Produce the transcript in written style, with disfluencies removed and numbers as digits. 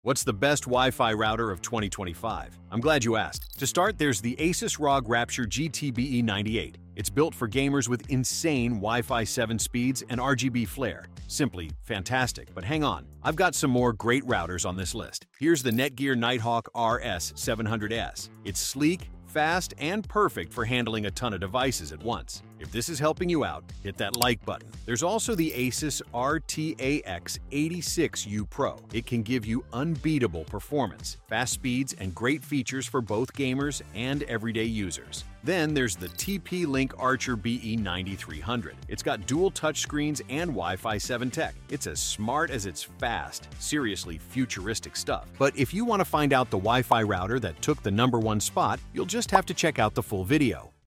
What's the best Wi-Fi router of 2025? I'm glad you asked. To start, there's the Asus ROG Rapture GT BE98. It's built for gamers with insane Wi-Fi 7 speeds and RGB flair. Simply fantastic. But hang on, I've got some more great routers on this list. Here's the Netgear Nighthawk RS700S. It's sleek, fast, and perfect for handling a ton of devices at once. If this is helping you out, hit that like button. There's also the Asus RTAX86U Pro. It can give you unbeatable performance, fast speeds, and great features for both gamers and everyday users. Then there's the TP-Link Archer BE9300. It's got dual touchscreens and Wi-Fi 7 tech. It's as smart as it's fast. Seriously futuristic stuff. But if you want to find out the Wi-Fi router that took the #1 spot, you'll just have to check out the full video.